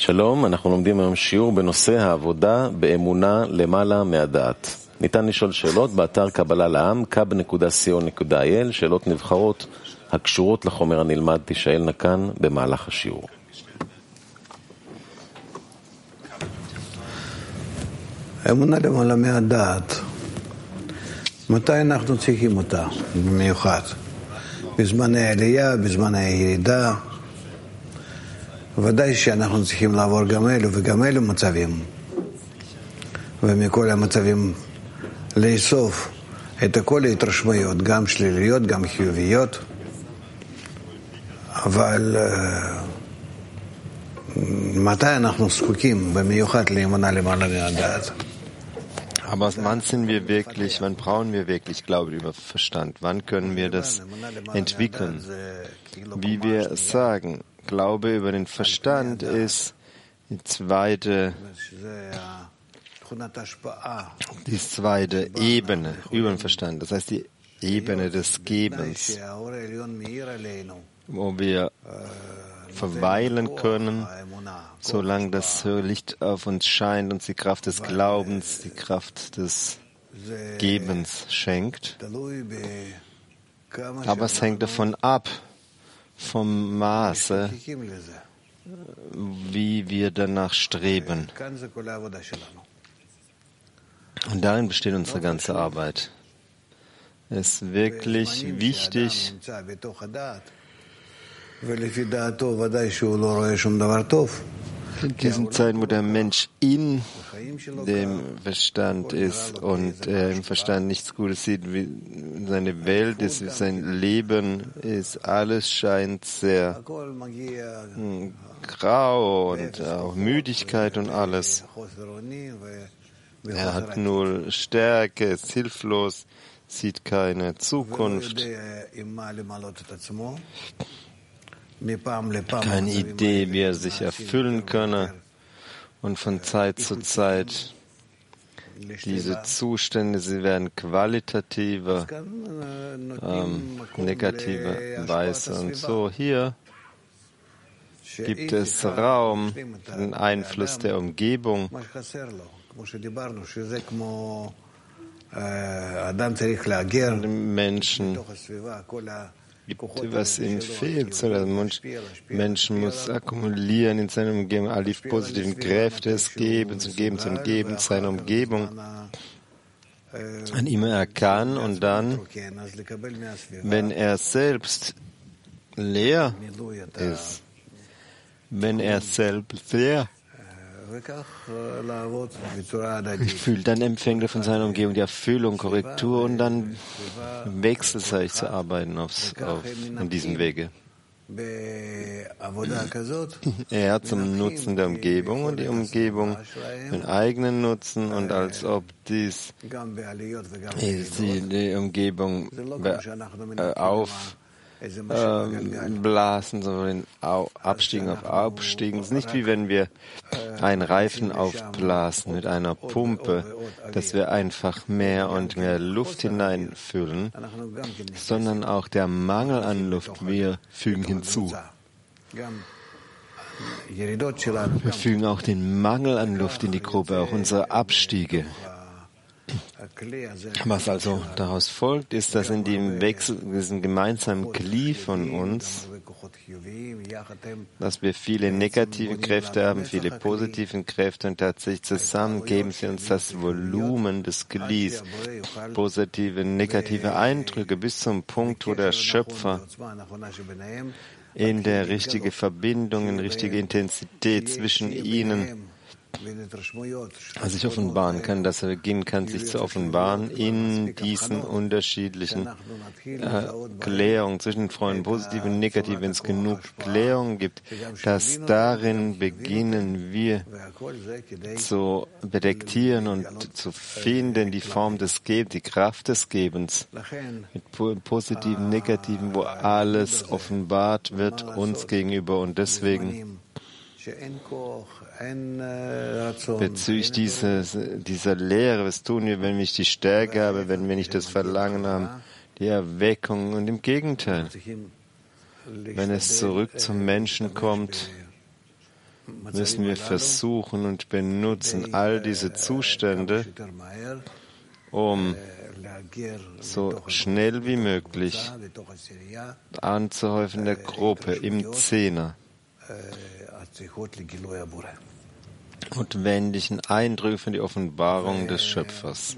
שלום, אנחנו לומדים היום שיעור בנושא העבודה באמונה למעלה מהדעת. ניתן לשאול שאלות באתר קבלה לעם, kab.co.il, שאלות נבחרות הקשורות לחומר הנלמד תישאלנה כאן במהלך השיעור. אמונה למעלה מהדעת. מתי אנחנו צריכים אותה במיוחד? בזמן העלייה, בזמן הירידה. ודאי שאנחנו צריכים לעבור גם אלו וגם אלו מצבים. ומכל המצבים לאסוף את כל ההתרשמויות, גם שליליות, גם חיוביות. אבל מתי אנחנו זקוקים במיוחד לאמונה למעלה מהדעת? Aber wann brauchen wir wirklich Glaube über Verstand? Wann können wir das entwickeln? Wie wir sagen, Glaube über den Verstand ist die zweite Ebene über den Verstand. Das heißt die Ebene des Gebens, wo wir verweilen können, solange das Licht auf uns scheint, uns die Kraft des Glaubens, die Kraft des Gebens schenkt. Aber es hängt davon ab, vom Maße, wie wir danach streben. Und darin besteht unsere ganze Arbeit. Es ist wirklich wichtig, in diesen Zeiten, wo der Mensch in dem Verstand ist und er im Verstand nichts Gutes sieht, wie seine Welt ist, wie sein Leben ist, alles scheint sehr grau und auch Müdigkeit und alles. Er hat null Stärke, ist hilflos, sieht keine Zukunft. Keine Idee, wie er sich erfüllen könne. Und von Zeit zu Zeit, diese Zustände, sie werden qualitativer, negativer Weise. Und so hier gibt es Raum für den Einfluss der Umgebung. Dem Menschen gibt, was ihm fehlt. Der Mensch muss akkumulieren in seiner Umgebung all die positiven Kräfte des Gebens und Gebens und Gebens seiner Umgebung, an ihm er kann, und dann, wenn er selbst leer ist, gefühlt, dann empfängt er von seiner Umgebung die Erfüllung, Korrektur, und dann wechselseitig zu arbeiten in diesem Wege. Er zum Nutzen der Umgebung und die Umgebung den eigenen Nutzen, und als ob die Umgebung aufblasen, sondern Abstiegen auf Abstiegen. Es ist nicht wie wenn wir einen Reifen aufblasen mit einer Pumpe, dass wir einfach mehr und mehr Luft hineinfüllen, sondern auch der Mangel an Luft, wir fügen hinzu. Wir fügen auch den Mangel an Luft in die Gruppe, auch unsere Abstiege. Was also daraus folgt, ist, dass in dem Wechsel, diesem gemeinsamen Kli von uns, dass wir viele negative Kräfte haben, viele positive Kräfte, und tatsächlich zusammen geben sie uns das Volumen des Klis, positive, negative Eindrücke, bis zum Punkt, wo der Schöpfer in der richtigen Verbindung, in richtige Intensität zwischen ihnen sich offenbaren kann, dass er beginnen kann, sich zu offenbaren in diesen unterschiedlichen Klärungen zwischen den Freunden, positiv und negativ. Wenn es genug Klärung gibt, dass darin beginnen wir zu detektieren und zu finden, die Form des Gebens, die Kraft des Gebens, mit positiven, negativen, wo alles offenbart wird uns gegenüber, und deswegen bezüglich dieser Lehre, was tun wir, wenn ich die Stärke habe, wenn wir nicht das Verlangen haben, die Erweckung, und im Gegenteil, wenn es zurück zum Menschen kommt, müssen wir versuchen und benutzen all diese Zustände, um so schnell wie möglich anzuhäufen in der Gruppe, im Zehner, notwendigen Eindrücke von der Offenbarung des Schöpfers.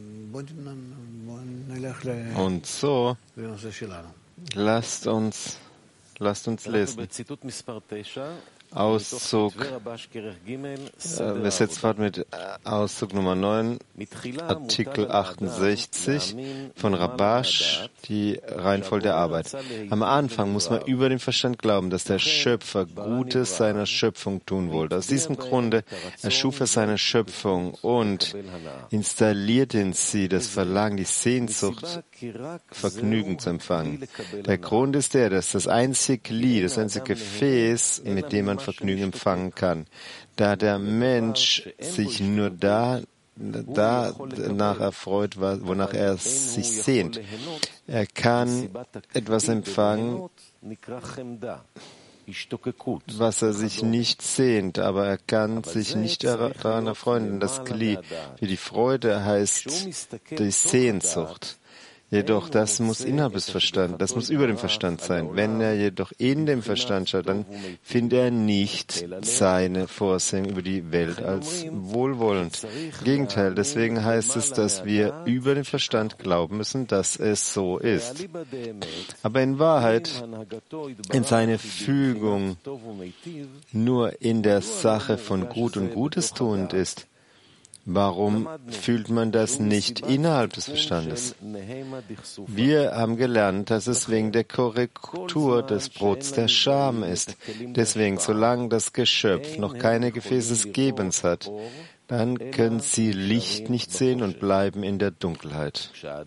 Und so, lasst uns lesen. Auszug, wir setzen fort mit Auszug Nummer 9, Artikel 68 von Rabash, die Reihenfolge der Arbeit. Am Anfang muss man über den Verstand glauben, dass der Schöpfer Gutes seiner Schöpfung tun wollte. Aus diesem Grunde erschuf er seine Schöpfung und installierte in sie das Verlangen, die Sehnsucht, Vergnügen zu empfangen. Der Grund ist der, dass das einzige Glied, das einzige Gefäß, mit dem man Vergnügen empfangen kann, da der Mensch sich nur danach erfreut, wonach er sich sehnt. Er kann etwas empfangen, was er sich nicht sehnt, aber er kann sich nicht daran erfreuen. Das Glied, wie die Freude heißt, die Sehnsucht. Jedoch, das muss innerhalb des Verstands, das muss über dem Verstand sein. Wenn er jedoch in dem Verstand schaut, dann findet er nicht seine Vorsehung über die Welt als wohlwollend. Im Gegenteil, deswegen heißt es, dass wir über den Verstand glauben müssen, dass es so ist. Aber in Wahrheit, in seine Fügung nur in der Sache von Gut und Gutes tuend ist, warum fühlt man das nicht innerhalb des Verstandes? Wir haben gelernt, dass es wegen der Korrektur des Brots der Scham ist. Deswegen, solange das Geschöpf noch keine Gefäße des Gebens hat, dann können sie Licht nicht sehen und bleiben in der Dunkelheit.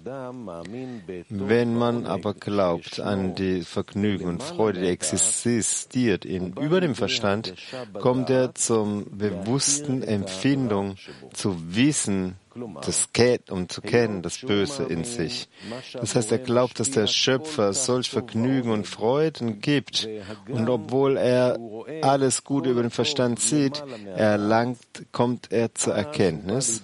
Wenn man aber glaubt an die Vergnügen und Freude, die existiert über dem Verstand, kommt er zum bewussten Empfindung, zu wissen, um zu kennen, das Böse in sich. Das heißt, er glaubt, dass der Schöpfer solch Vergnügen und Freuden gibt. Und obwohl er alles Gute über den Verstand sieht, kommt er zur Erkenntnis.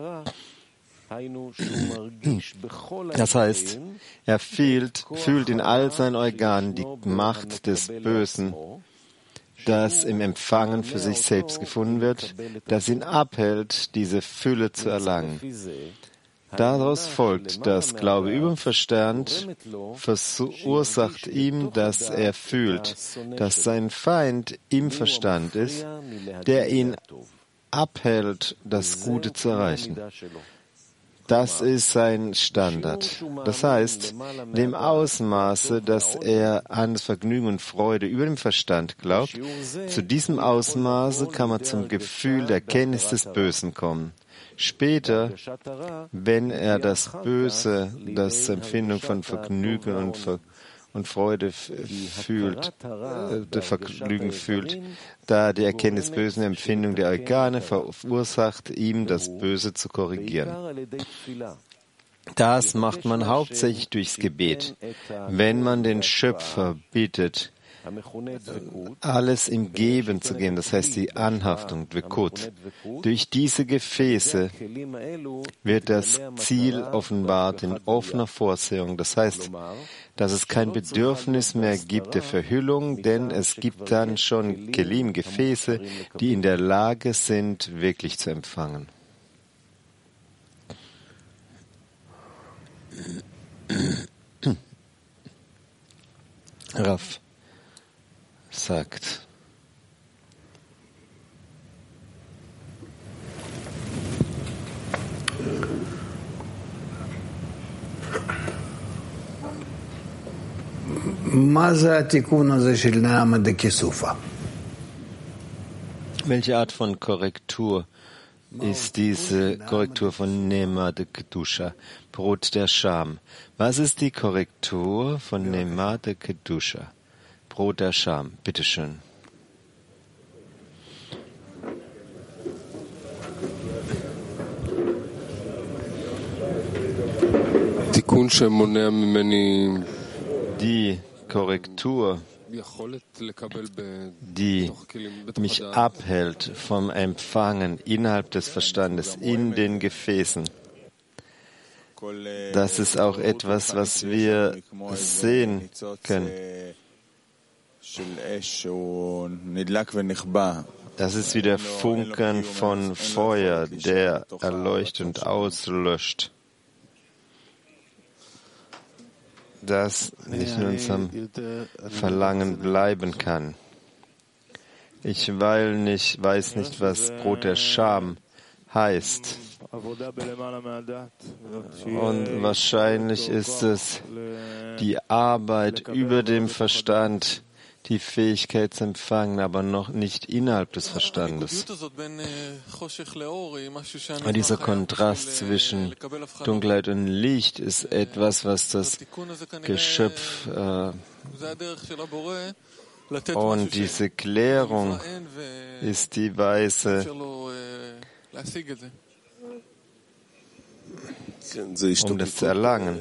Das heißt, er fühlt in all seinen Organen die Macht des Bösen, das im Empfangen für sich selbst gefunden wird, das ihn abhält, diese Fülle zu erlangen. Daraus folgt, dass Glaube über den Verstand verursacht ihm, dass er fühlt, dass sein Feind im Verstand ist, der ihn abhält, das Gute zu erreichen. Das ist sein Standard. Das heißt, in dem Ausmaße, dass er an das Vergnügen und Freude über dem Verstand glaubt, zu diesem Ausmaße kann man zum Gefühl der Kenntnis des Bösen kommen. Später, wenn er das Böse, das Empfindung von Vergnügen und Freude fühlt, Vergnügen fühlt, da die Erkenntnis bösen Empfindung der Organe verursacht, ihm das Böse zu korrigieren. Das macht man hauptsächlich durchs Gebet. Wenn man den Schöpfer bittet, alles im Geben zu geben, das heißt die Anhaftung, Dvekut. Durch diese Gefäße wird das Ziel offenbart in offener Vorsehung. Das heißt, dass es kein Bedürfnis mehr gibt der Verhüllung, denn es gibt dann schon Kelim, Gefäße, die in der Lage sind, wirklich zu empfangen. Raff sagt: Welche Art von Korrektur ist diese Korrektur von Nema de Kedusha, Brot der Scham? Was ist die Korrektur von Nema de Kedusha, Brot der Scham? Bitteschön. Die Korrektur, die mich abhält vom Empfangen innerhalb des Verstandes, in den Gefäßen. Das ist auch etwas, was wir sehen können. Das ist wie der Funken von Feuer, der erleuchtet und auslöscht. Das nicht in unserem Verlangen bleiben kann. Ich weiß nicht, was Brot der Scham heißt. Und wahrscheinlich ist es die Arbeit über dem Verstand, die Fähigkeit zu empfangen, aber noch nicht innerhalb des Verstandes. Und dieser Kontrast zwischen Dunkelheit und Licht ist etwas, was das Geschöpf und diese Klärung ist die Weise, um das zu erlangen.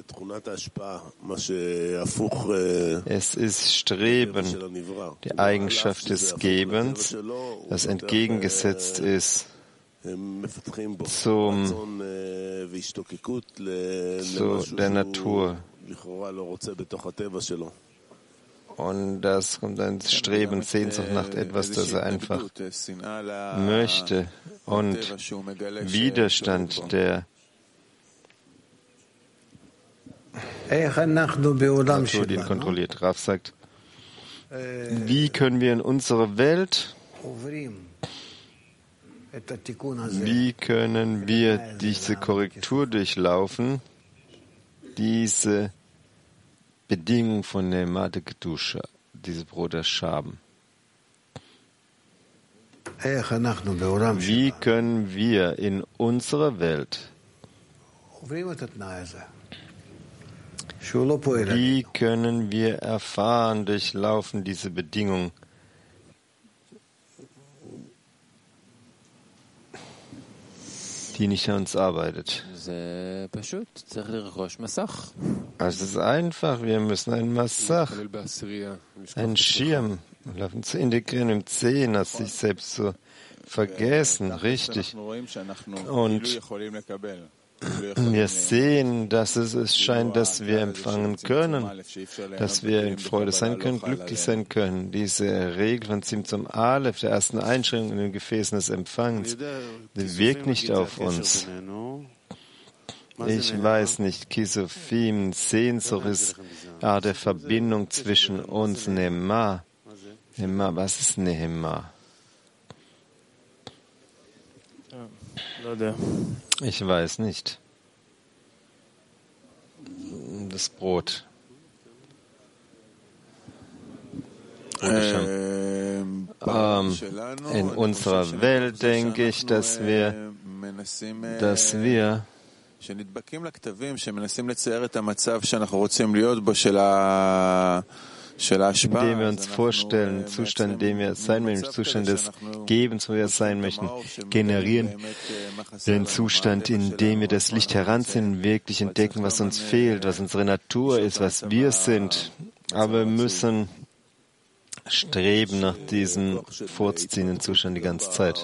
Es ist Streben, die Eigenschaft des Gebens, das entgegengesetzt ist zu der Natur. Und das kommt ein Streben, Sehnsucht nach etwas, das er einfach möchte. Und Widerstand, der Natur, die ihn kontrolliert. Rav sagt, wie können wir in unserer Welt, wie können wir diese Korrektur durchlaufen, diese Bedingung von der Mate Kedusha, diese Brot der Scham? Wie können wir in unserer Welt, wie können wir erfahren, durchlaufen diese Bedingung, die nicht an uns arbeitet? Also es ist einfach, wir müssen einen Masach, einen Schirm, zu integrieren im Zehner, sich selbst zu vergessen, richtig. Und wir sehen, dass es scheint, dass wir empfangen können, dass wir in Freude sein können, glücklich sein können. Diese Regel von Tzimtzum Aleph, der ersten Einschränkung in den Gefäßen des Empfangens, die wirkt nicht auf uns. Ich weiß nicht, Kisofim, Sehnsucht ist der Verbindung zwischen uns, Nehema. Nehema, was ist Nehema? Ich weiß nicht. Das Brot. In unserer Welt denke ich, dass wir indem wir uns vorstellen, Zustand, in dem wir sein möchten, Zustand des Gebens, wo wir sein möchten, generieren den Zustand, in dem wir das Licht heranziehen, wirklich entdecken, was uns fehlt, was unsere Natur ist, was wir sind. Aber wir müssen streben nach diesem vorzuziehenden Zustand die ganze Zeit.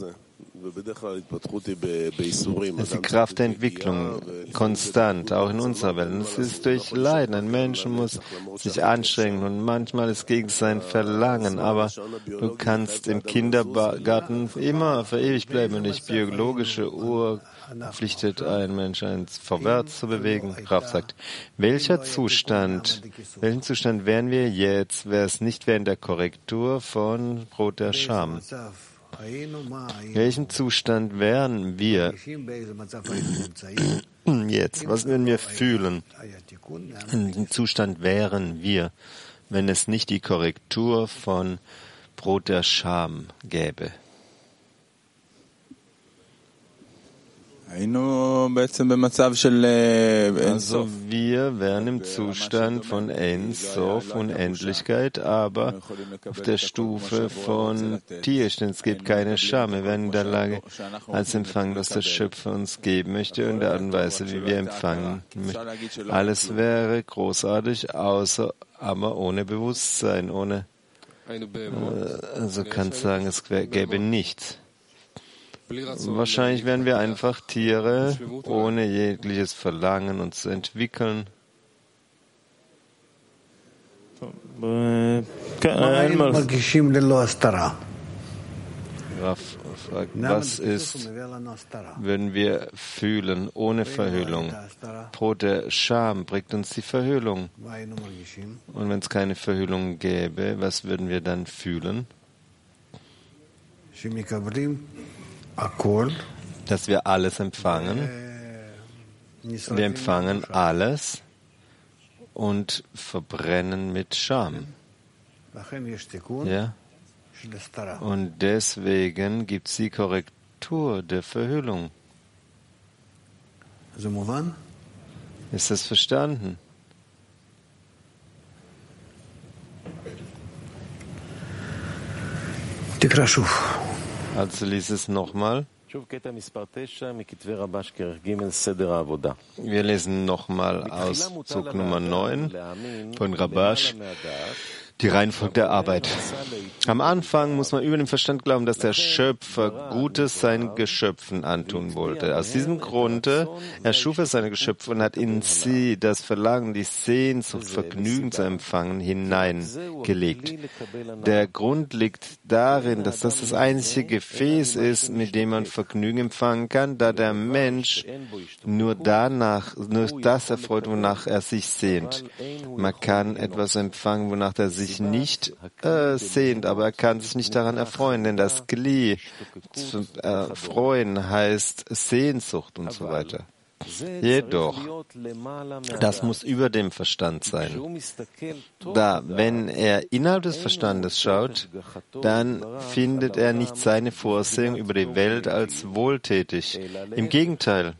Es ist die Kraft der Entwicklung, konstant, auch in unserer Welt. Und es ist durch Leiden. Ein Mensch muss sich anstrengen und manchmal ist gegen sein Verlangen. Aber du kannst im Kindergarten immer für ewig bleiben und die biologische Uhr verpflichtet einen Menschen eins vorwärts zu bewegen. Rav sagt, welchen Zustand wären wir jetzt, wäre es nicht während der Korrektur von Brot der Scham? Welchen Zustand wären wir jetzt? Was würden wir fühlen? In welchem Zustand wären wir, wenn es nicht die Korrektur von Brot der Scham gäbe? Also wir wären im Zustand von Ein Sof, Unendlichkeit, aber auf der Stufe von Tiesh, denn es gibt keine Scham. Wir wären in der Lage, als empfangen, was der Schöpfer uns geben möchte und der Art und Weise, wie wir empfangen. Alles wäre großartig, außer aber ohne Bewusstsein, ohne, also kann es sagen, es gäbe nichts. Wahrscheinlich wären wir einfach Tiere, ohne jegliches Verlangen uns zu entwickeln. Raf fragt, was ist, wenn wir fühlen ohne Verhüllung? Der Scham bringt uns die Verhüllung. Und wenn es keine Verhüllung gäbe, was würden wir dann fühlen? Dass wir alles empfangen. Wir empfangen alles und verbrennen mit Scham. Ja? Und deswegen gibt es die Korrektur der Verhüllung. Ist das verstanden? Also lies es nochmal. Wir lesen nochmal Auszug Nummer 9 von Rabash, die Reihenfolge der Arbeit. Am Anfang muss man über den Verstand glauben, dass der Schöpfer Gutes seinen Geschöpfen antun wollte. Aus diesem Grunde erschuf er seine Geschöpfe und hat in sie das Verlangen, die Sehnsucht, Vergnügen zu empfangen, hineingelegt. Der Grund liegt darin, dass das einzige Gefäß ist, mit dem man Vergnügen empfangen kann, da der Mensch nur das erfreut, wonach er sich sehnt. Man kann etwas empfangen, wonach er sich nicht sehnt, aber er kann sich nicht daran erfreuen, denn das Gli, freuen heißt Sehnsucht und so weiter. Jedoch, das muss über dem Verstand sein. Da, wenn er innerhalb des Verstandes schaut, dann findet er nicht seine Vorsehung über die Welt als wohltätig. Im Gegenteil.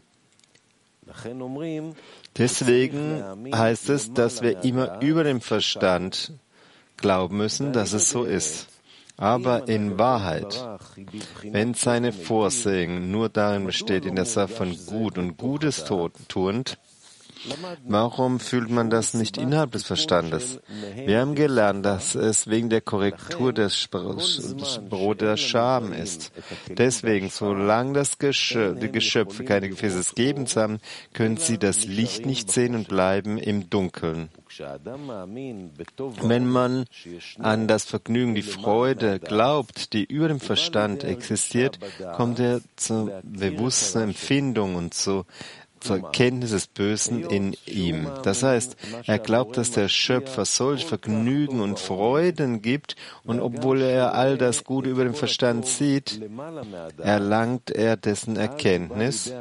Deswegen heißt es, dass wir immer über dem Verstand glauben müssen, dass es so ist. Aber in Wahrheit, wenn seine Vorsehung nur darin besteht, in der Sache von Gut und Gutes tuend, warum fühlt man das nicht innerhalb des Verstandes? Wir haben gelernt, dass es wegen der Korrektur des Brot der Scham ist. Deswegen, solange die Geschöpfe keine Gefäße des Gebens haben, können sie das Licht nicht sehen und bleiben im Dunkeln. Wenn man an das Vergnügen, die Freude glaubt, die über dem Verstand existiert, kommt er zur bewussten Empfindung und zur Kenntnis des Bösen in ihm. Das heißt, er glaubt, dass der Schöpfer solch Vergnügen und Freuden gibt, und obwohl er all das Gute über dem Verstand sieht, erlangt er dessen Erkenntnis,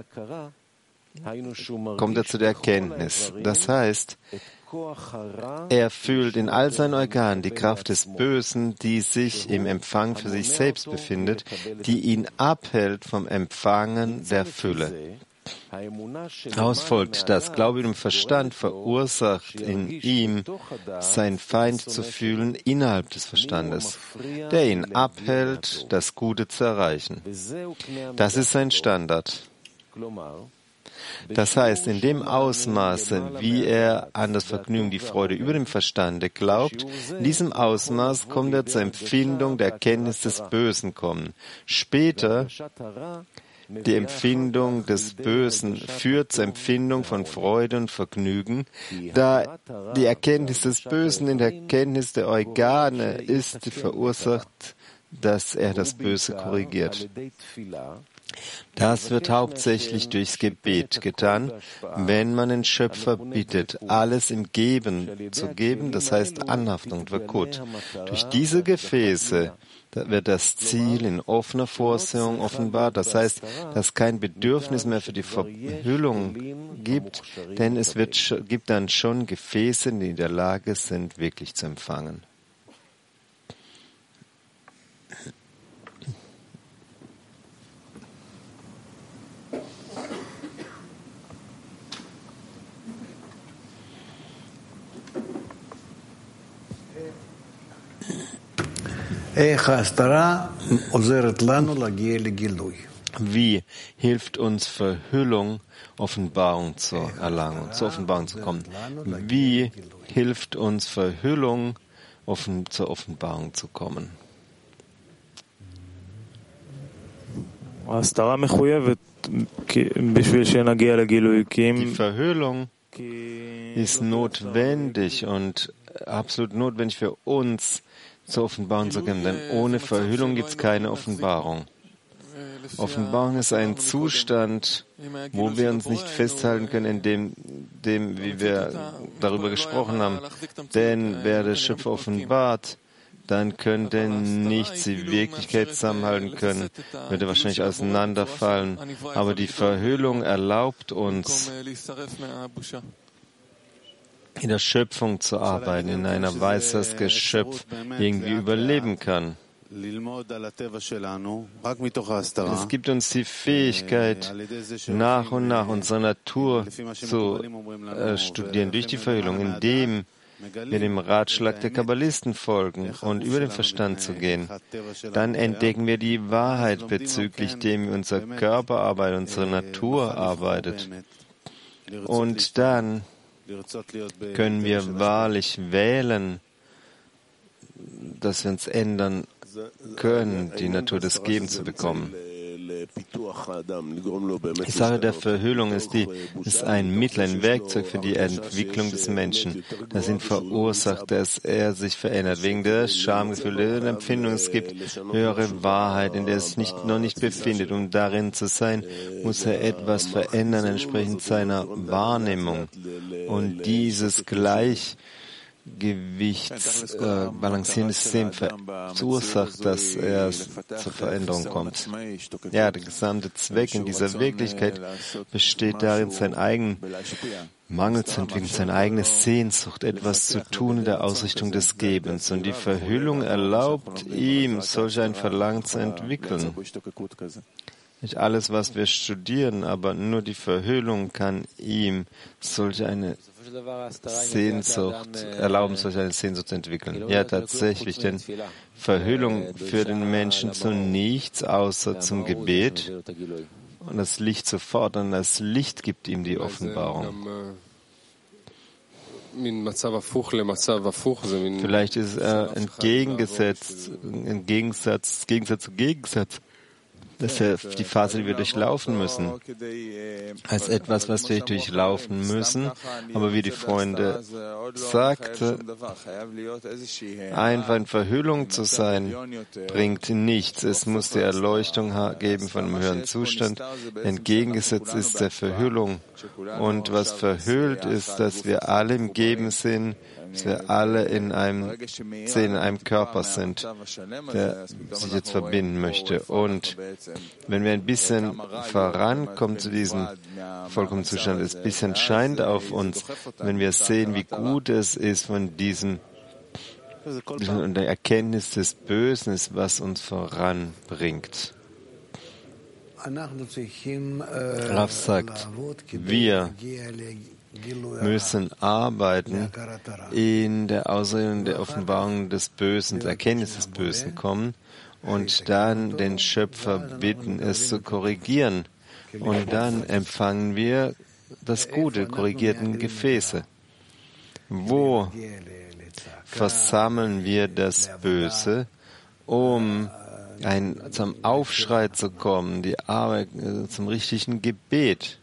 kommt er zu der Erkenntnis. Das heißt, er fühlt in all seinen Organen die Kraft des Bösen, die sich im Empfang für sich selbst befindet, die ihn abhält vom Empfangen der Fülle. Daraus folgt, dass Glaube im Verstand verursacht in ihm, sein Feind zu fühlen innerhalb des Verstandes, der ihn abhält, das Gute zu erreichen. Das ist sein Standard. Das heißt, in dem Ausmaße, wie er an das Vergnügen, die Freude über dem Verstande glaubt, in diesem Ausmaß kommt er zur Empfindung der Erkenntnis des Bösen kommen. Später, die Empfindung des Bösen führt zur Empfindung von Freude und Vergnügen, da die Erkenntnis des Bösen in der Erkenntnis der Organe ist, verursacht, dass er das Böse korrigiert. Das wird hauptsächlich durchs Gebet getan, wenn man den Schöpfer bittet, alles im Geben zu geben, das heißt Anhaftung, Vakut. Durch diese Gefäße wird das Ziel in offener Vorsehung offenbart, das heißt, dass kein Bedürfnis mehr für die Verhüllung gibt, denn es gibt dann schon Gefäße, die in der Lage sind, wirklich zu empfangen. Wie hilft uns Verhüllung, Offenbarung zu erlangen, zur Offenbarung zu kommen? Wie hilft uns Verhüllung, zur Offenbarung zu kommen? Die Verhüllung ist notwendig und absolut notwendig für uns, zur Offenbarung zu kommen, denn ohne Verhüllung gibt es keine Offenbarung. Offenbarung ist ein Zustand, wo wir uns nicht festhalten können, in dem, wie wir darüber gesprochen haben. Denn wer der Schöpfer offenbart, dann könnte nichts die Wirklichkeit zusammenhalten können, würde wahrscheinlich auseinanderfallen. Aber die Verhüllung erlaubt uns, in der Schöpfung zu arbeiten, in einer Weise, dass das Geschöpf irgendwie überleben kann. Es gibt uns die Fähigkeit, nach und nach unsere Natur zu studieren durch die Verhüllung, indem wir dem Ratschlag der Kabbalisten folgen und über den Verstand zu gehen. Dann entdecken wir die Wahrheit bezüglich dem, wie unser Körper arbeitet, unsere Natur arbeitet. Und dann können wir wahrlich wählen, dass wir uns ändern können, die Natur des Gebens zu bekommen. Die Sache der Verhüllung ist ein Mittel, ein Werkzeug für die Entwicklung des Menschen, das ihn verursacht, dass er sich verändert. Wegen des Schamgefühls, der Empfindung, es gibt höhere Wahrheit, in der er sich noch nicht befindet. Um darin zu sein, muss er etwas verändern, entsprechend seiner Wahrnehmung. Und dieses Gleichgewichtsbalancierendes System verursacht, dass er zur Veränderung kommt. Ja, der gesamte Zweck in dieser Wirklichkeit besteht darin, seinen eigenen Mangel zu entwickeln, seine eigene Sehnsucht, etwas zu tun in der Ausrichtung des Gebens. Und die Verhüllung erlaubt ihm, solch ein Verlangen zu entwickeln. Nicht alles, was wir studieren, aber nur die Verhüllung kann ihm solch eine Sehnsucht erlauben, solch eine Sehnsucht zu entwickeln. Ja, tatsächlich, denn Verhüllung führt den Menschen zu nichts außer zum Gebet und das Licht zu fordern. Das Licht gibt ihm die Offenbarung. Vielleicht ist es Gegensatz zu Gegensatz. Das ist die Phase, die wir durchlaufen müssen. Als etwas, was wir durchlaufen müssen. Aber wie die Freunde sagten, einfach in Verhüllung zu sein, bringt nichts. Es muss die Erleuchtung geben von einem höheren Zustand. Entgegengesetzt ist der Verhüllung. Und was verhüllt ist, dass wir alle im Geben sind, dass wir alle in einem Körper sind, der sich jetzt verbinden möchte. Und wenn wir ein bisschen vorankommen zu diesem vollkommenen Zustand, es ein bisschen scheint auf uns, wenn wir sehen, wie gut es ist von der Erkenntnis des Bösen ist, was uns voranbringt. Rav sagt, wir müssen arbeiten in der Ausrichtung der Offenbarung des Bösen, der Erkenntnis des Bösen kommen und dann den Schöpfer bitten, es zu korrigieren. Und dann empfangen wir das Gute, korrigierten Gefäße. Wo versammeln wir das Böse, um zum Aufschrei zu kommen, die Arbeit zum richtigen Gebet?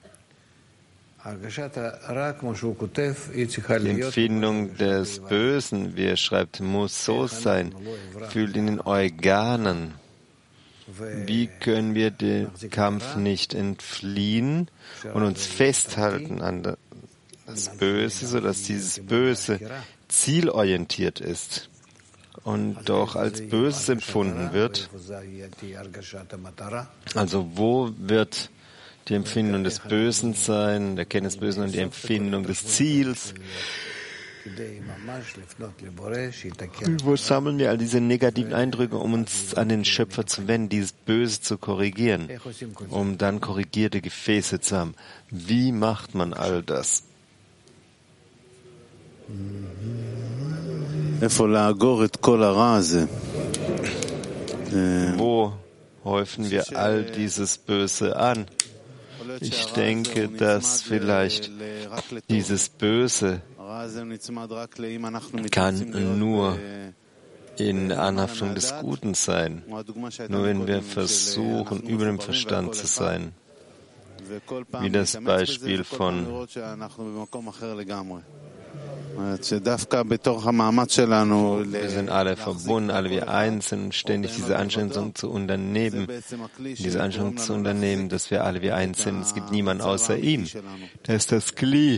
Die Empfindung des Bösen, wie er schreibt, muss so sein, fühlt in den Organen. Wie können wir dem Kampf nicht entfliehen und uns festhalten an das Böse, sodass dieses Böse zielorientiert ist und doch als Böses empfunden wird? Also wo wird die Empfindung des Bösen sein, der Kenntnis des Bösen und die Empfindung des Ziels? Wo sammeln wir all diese negativen Eindrücke, um uns an den Schöpfer zu wenden, dieses Böse zu korrigieren, um dann korrigierte Gefäße zu haben? Wie macht man all das? Wo häufen wir all dieses Böse an? Ich denke, dass vielleicht dieses Böse kann nur in Anhaftung des Guten sein, nur wenn wir versuchen, über dem Verstand zu sein, wie das Beispiel von wir sind alle verbunden, alle wir eins sind und ständig diese Anstrengung zu unternehmen, dass wir alle wie eins sind. Es gibt niemanden außer ihm. Das ist das Kli,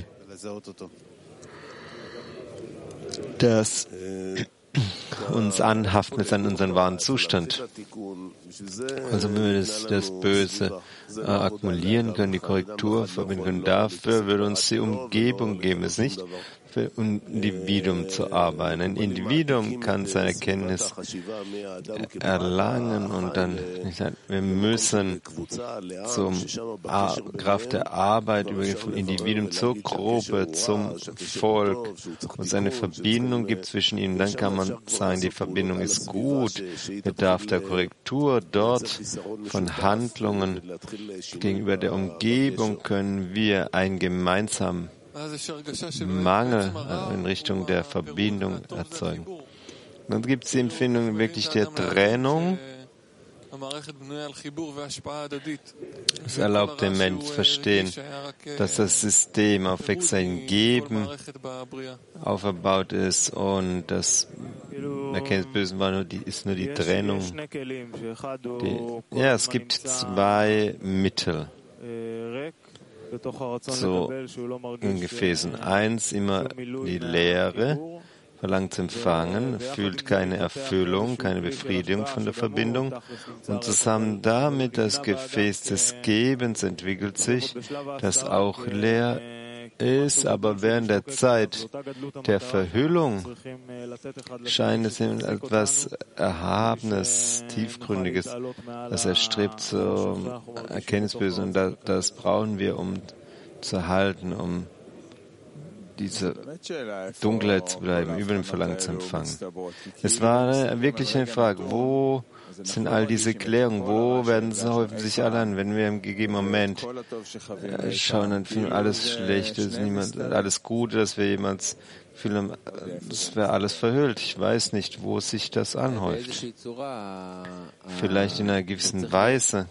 das uns anhaftet an unseren wahren Zustand. Also wenn wir das Böse akkumulieren können, die Korrektur verbinden können, dafür würde uns die Umgebung geben, es nicht für ein Individuum zu arbeiten. Ein Individuum kann seine Erkenntnis erlangen und dann, wir müssen zum Kraft der Arbeit übergehen, vom Individuum zur Gruppe, zum Volk, und es eine Verbindung gibt zwischen ihnen. Dann kann man sagen, die Verbindung ist gut, bedarf der Korrektur. Dort von Handlungen gegenüber der Umgebung können wir einen gemeinsamen Mangel in Richtung der Verbindung erzeugen. Dann gibt es die Empfindung wirklich der Trennung. Es erlaubt dem Menschen zu verstehen, dass das System auf wechselndem Geben aufgebaut ist und das Erkenntnis Bösen ist nur die Trennung. Es gibt zwei Mittel. So in Gefäßen. Eins, immer die Leere, verlangt zu empfangen, fühlt keine Erfüllung, keine Befriedigung von der Verbindung. Und zusammen damit das Gefäß des Gebens entwickelt sich, das auch leer ist, aber während der Zeit der Verhüllung scheint es ihm etwas Erhabenes, Tiefgründiges, das erstrebt zur Erkenntnisböse, und das brauchen wir, um zu erhalten, um diese Dunkelheit zu bleiben, über dem Verlangen zu empfangen. Es war wirklich eine Frage, wo sind all diese Klärungen, wo häufen sich alle an, wenn wir im gegebenen Moment schauen, dann finden alles Schlechte, alles Gute, dass wir jemals fühlen, das wäre alles verhüllt. Ich weiß nicht, wo sich das anhäuft. Vielleicht in einer gewissen Weise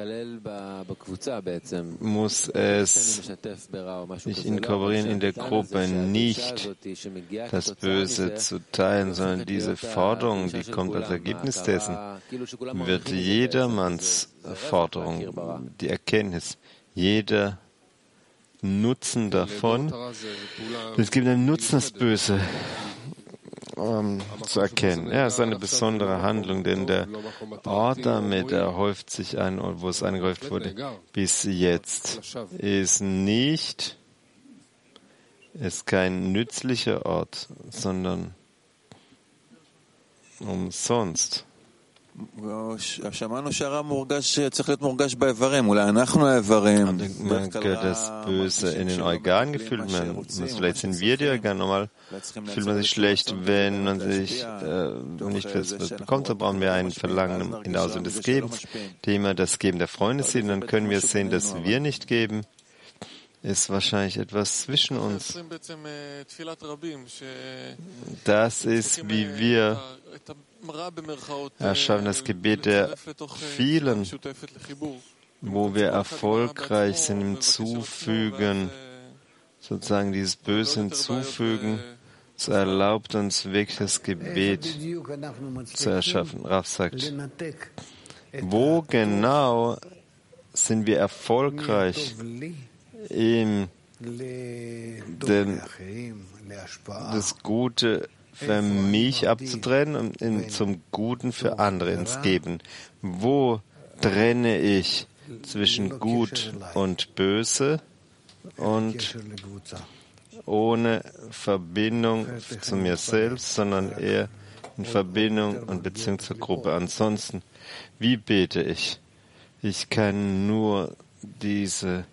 muss es sich inkorporieren in der Gruppe, nicht das Böse zu teilen, sondern diese Forderung, die kommt als Ergebnis dessen, wird jedermanns Forderung, die Erkenntnis, jeder Nutzen davon. Es gibt einen Nutzen, das Böse zu erkennen. Es ist eine besondere Handlung, denn der Ort damit erhäuft sich ein Ort, wo es angehäuft wurde, bis jetzt ist kein nützlicher Ort, sondern umsonst. Man hat das Böse in den Organen gefühlt. Vielleicht sind wir die Organe. Normal fühlt man sich schlecht, wenn man sich nicht was bekommt. Da brauchen wir ein Verlangen in der Ausübung des Gebens. Thema das Geben der Freunde sehen, dann können wir sehen, dass wir nicht geben. Ist wahrscheinlich etwas zwischen uns. Das ist, wie wir erschaffen, das Gebet der vielen, wo wir erfolgreich sind im Zufügen, sozusagen dieses Böse hinzufügen, so erlaubt uns wirklich das Gebet zu erschaffen. Rav sagt, wo genau sind wir erfolgreich das Gute für mich abzutrennen und zum Guten für andere ins Geben. Wo trenne ich zwischen Gut und Böse und ohne Verbindung zu mir selbst, sondern eher in Verbindung und Beziehung zur Gruppe? Ansonsten, wie bete ich? Ich kann nur die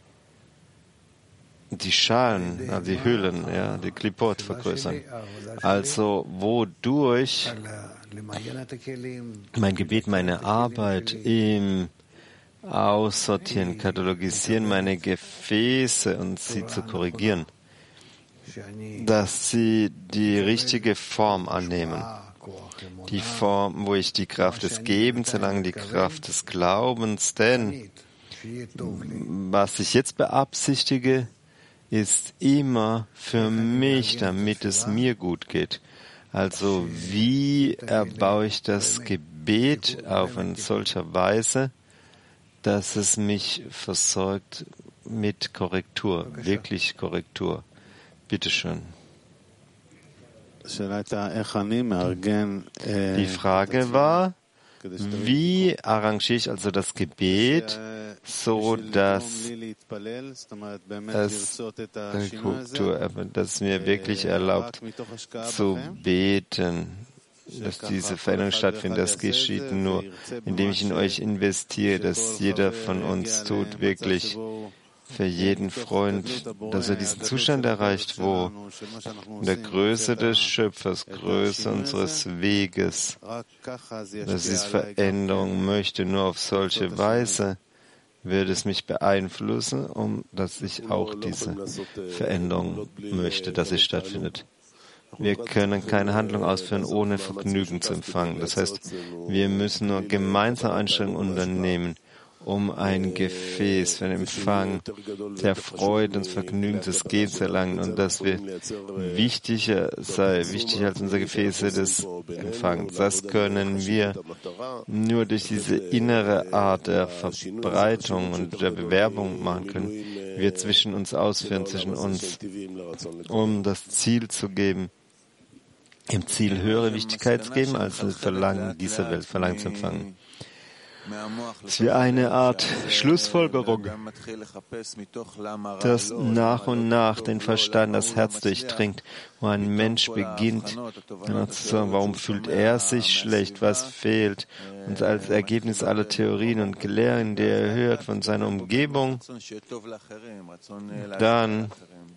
Schalen, also die Hüllen, die Klipot vergrößern. Also wodurch Mein Gebet, meine Arbeit im Aussortieren, Katalogisieren meine Gefäße und sie zu korrigieren, dass sie die richtige Form annehmen. Die Form, wo ich die Kraft des Gebens erlange, die Kraft des Glaubens, denn was ich jetzt beabsichtige, ist immer für mich, damit es mir gut geht. Also wie erbaue ich das Gebet auf in solcher Weise, dass es mich versorgt mit Korrektur, wirklich Korrektur. Bitteschön. Die Frage war, wie arrangiere ich also das Gebet, so dass es mir wirklich erlaubt zu beten, dass diese Veränderung stattfindet. Das geschieht nur, indem ich in euch investiere, dass jeder von uns tut, wirklich für jeden Freund, dass er diesen Zustand erreicht, wo in der Größe des Schöpfers, Größe unseres Weges, dass diese Veränderung möchte, nur auf solche Weise wird es mich beeinflussen, dass ich auch diese Veränderung möchte, dass sie stattfindet. Wir können keine Handlung ausführen, ohne Vergnügen zu empfangen. Das heißt, wir müssen nur gemeinsam Anstrengungen unternehmen, um ein Gefäß für den Empfang der Freude und des Vergnügens des Gebens zu erlangen und dass wir wichtiger als unsere Gefäße des Empfangs. Das können wir nur durch diese innere Art der Verbreitung und der Bewerbung machen können, wir zwischen uns ausführen, zwischen uns, um das Ziel zu geben, im Ziel höhere Wichtigkeit zu geben, als das Verlangen dieser Welt, Verlangen zu empfangen. Es ist wie eine Art Schlussfolgerung, dass nach und nach den Verstand, das Herz durchdringt, wo ein Mensch beginnt, danach zu sagen, warum fühlt er sich schlecht, was fehlt, und als Ergebnis aller Theorien und Lehren, die er hört von seiner Umgebung, dann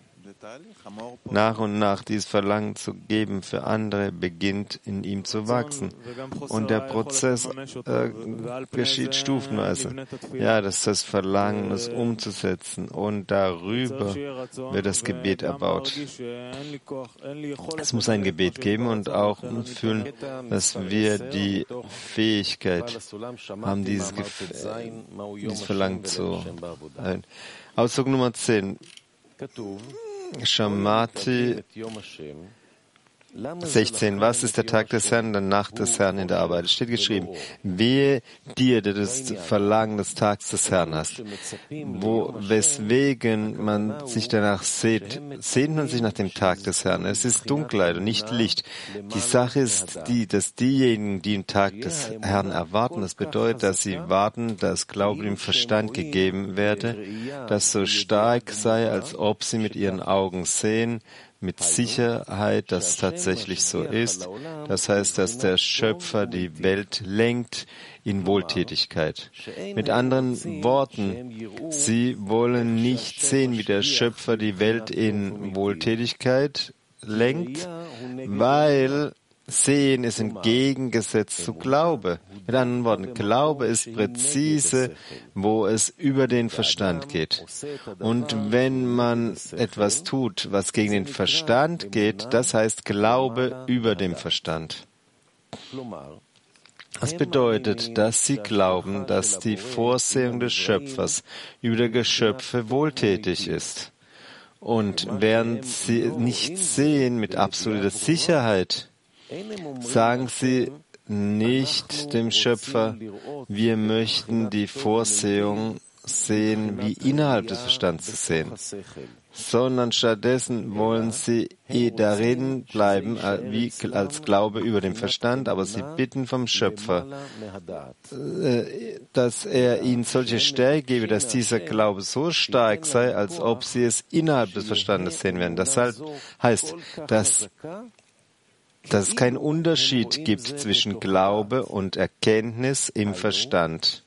nach und nach dieses Verlangen zu geben für andere beginnt in ihm zu wachsen. Und der Prozess geschieht stufenweise. Ja, das ist das Verlangen, es umzusetzen. Und darüber wird das Gebet erbaut. Es muss ein Gebet geben und auch fühlen, dass wir die Fähigkeit haben, dieses Verlangen zu erhalten. Ausdruck Nummer 10. Shamati 16. Was ist der Tag des Herrn, der Nacht des Herrn in der Arbeit? Es steht geschrieben, wehe dir, der das Verlangen des Tags des Herrn hast. Weswegen man sich danach sehnt man sich nach dem Tag des Herrn. Es ist Dunkelheit und nicht Licht. Die Sache ist die, dass diejenigen, die den Tag des Herrn erwarten, das bedeutet, dass sie warten, dass Glaube im Verstand gegeben werde, das so stark sei, als ob sie mit ihren Augen sehen, mit Sicherheit, dass es tatsächlich so ist. Das heißt, dass der Schöpfer die Welt lenkt in Wohltätigkeit. Mit anderen Worten, sie wollen nicht sehen, wie der Schöpfer die Welt in Wohltätigkeit lenkt, weil Sehen ist entgegengesetzt zu Glaube. Mit anderen Worten, Glaube ist präzise, wo es über den Verstand geht. Und wenn man etwas tut, was gegen den Verstand geht, das heißt Glaube über dem Verstand. Das bedeutet, dass sie glauben, dass die Vorsehung des Schöpfers über die Geschöpfe wohltätig ist. Und während sie nicht sehen mit absoluter Sicherheit, sagen sie nicht dem Schöpfer, wir möchten die Vorsehung sehen, wie innerhalb des Verstands zu sehen, sondern stattdessen wollen sie darin bleiben, wie als Glaube über dem Verstand, aber sie bitten vom Schöpfer, dass er ihnen solche Stärke gebe, dass dieser Glaube so stark sei, als ob sie es innerhalb des Verstandes sehen werden. Das heißt, dass es keinen Unterschied gibt zwischen Glaube und Erkenntnis im Verstand.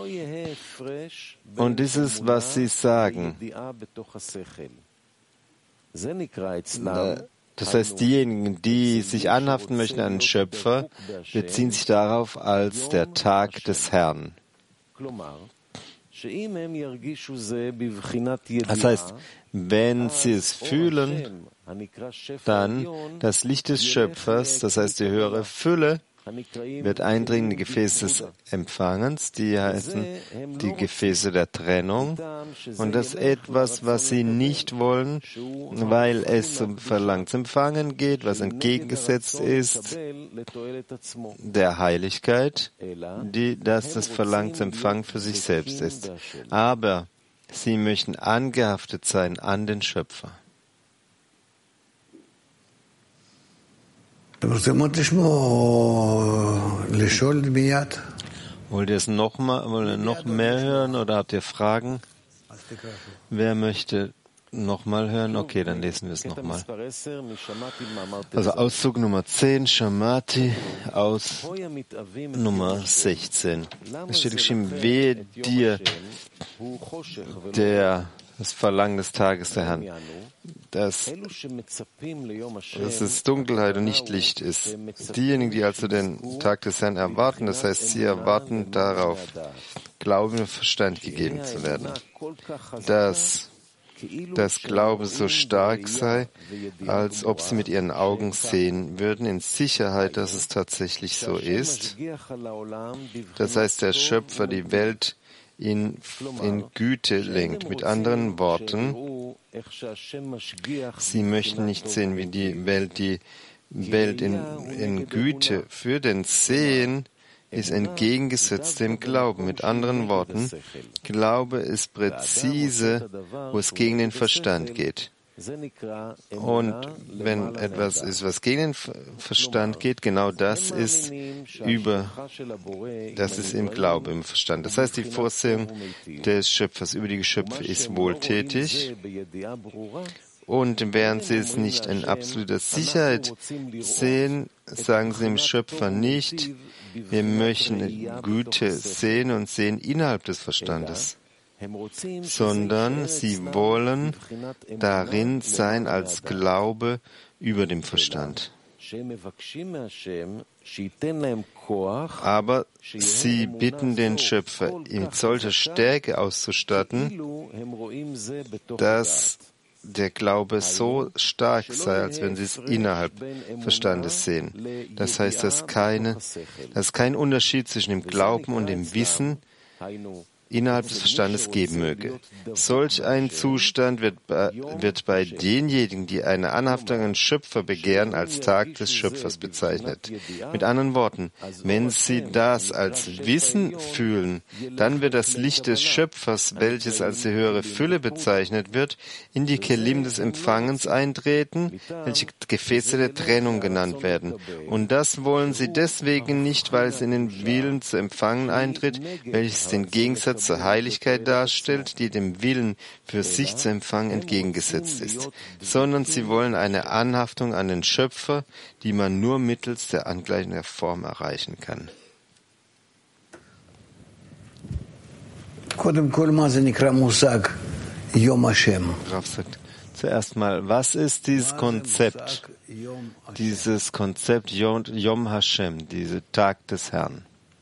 Und das ist, was sie sagen. Das heißt, diejenigen, die sich anhaften möchten an den Schöpfer, beziehen sich darauf als der Tag des Herrn. Das heißt, wenn sie es fühlen, dann das Licht des Schöpfers, das heißt die höhere Fülle, wird eindringen in die Gefäße des Empfangens, die heißen die Gefäße der Trennung. Und das ist etwas, was sie nicht wollen, weil es zum Verlangen zum Empfangen geht, was entgegengesetzt ist der Heiligkeit, dass das Verlangen zum Empfangen für sich selbst ist. Aber sie möchten angehaftet sein an den Schöpfer. Wollt ihr es noch mehr hören oder habt ihr Fragen? Wer möchte nochmal hören? Okay, dann lesen wir es nochmal. Also Auszug Nummer 10, Shamati, aus Nummer 16. Es steht geschrieben, wehe dir das Verlangen des Tages der Herrn, dass es Dunkelheit und nicht Licht ist. Diejenigen, die also den Tag des Herrn erwarten, das heißt, sie erwarten darauf, Glauben und Verstand gegeben zu werden, dass das Glaube so stark sei, als ob sie mit ihren Augen sehen würden, in Sicherheit, dass es tatsächlich so ist. Das heißt, der Schöpfer die Welt in Güte lenkt. Mit anderen Worten, sie möchten nicht sehen, wie die Welt in Güte führt, denn Sehen ist entgegengesetzt dem Glauben. Mit anderen Worten, Glaube ist präzise, wo es gegen den Verstand geht. Und wenn etwas ist, was gegen den Verstand geht, genau das ist im Glaube, im Verstand. Das heißt, die Vorsehung des Schöpfers über die Geschöpfe ist wohltätig. Und während sie es nicht in absoluter Sicherheit sehen, sagen sie dem Schöpfer nicht, wir möchten Güte sehen und sehen innerhalb des Verstandes, sondern sie wollen darin sein als Glaube über dem Verstand. Aber sie bitten den Schöpfer, ihn mit solcher Stärke auszustatten, dass der Glaube so stark sei, als wenn sie es innerhalb Verstandes sehen. Das heißt, dass es keinen Unterschied zwischen dem Glauben und dem Wissen innerhalb des Verstandes geben möge. Solch ein Zustand wird bei denjenigen, die eine Anhaftung an den Schöpfer begehren, als Tag des Schöpfers bezeichnet. Mit anderen Worten, wenn sie das als Wissen fühlen, dann wird das Licht des Schöpfers, welches als die höhere Fülle bezeichnet wird, in die Kelim des Empfangens eintreten, welche Gefäße der Trennung genannt werden. Und das wollen sie deswegen nicht, weil es in den Willen zu empfangen eintritt, welches den Gegensatz zur Heiligkeit darstellt, die dem Willen für sich zu empfangen entgegengesetzt ist, sondern sie wollen eine Anhaftung an den Schöpfer, die man nur mittels der Angleichung der Form erreichen kann. Rav sagt zuerst mal, was ist dieses Konzept Yom Hashem, dieser Tag des Herrn?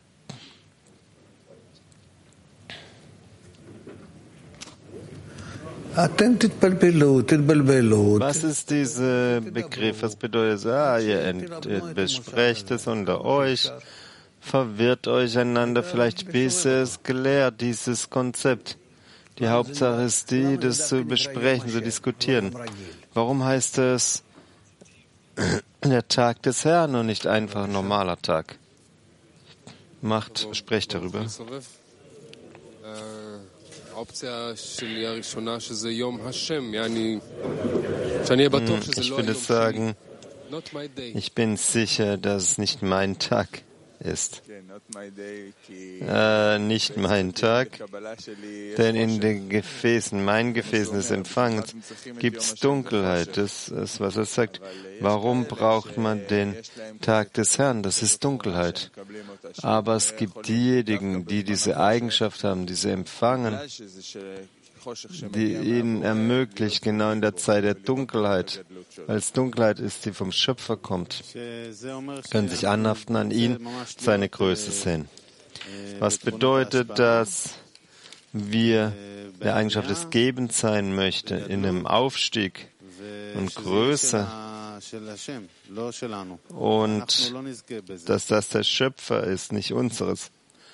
Was ist dieser Begriff? Was bedeutet es? Ihr besprecht es unter euch, verwirrt euch einander vielleicht, bis es gelehrt, dieses Konzept. Die Hauptsache ist die, das zu besprechen, zu diskutieren. Warum heißt es der Tag des Herrn und nicht einfach ein normaler Tag? Sprecht darüber. Ich würde sagen, ich bin sicher, dass es nicht mein Tag ist. Nicht mein Tag, denn in den meinen Gefäßen des Empfangens gibt es Dunkelheit. Das ist, was er sagt. Warum braucht man den Tag des Herrn? Das ist Dunkelheit. Aber es gibt diejenigen, die diese Eigenschaft haben, diese empfangen, die ihnen ermöglicht, genau in der Zeit der Dunkelheit, als Dunkelheit ist, die vom Schöpfer kommt, können sich anhaften an ihn, seine Größe sehen. Was bedeutet, dass wir der Eigenschaft des Gebens sein möchten, in einem Aufstieg und Größe, und dass das der Schöpfer ist, nicht unseres.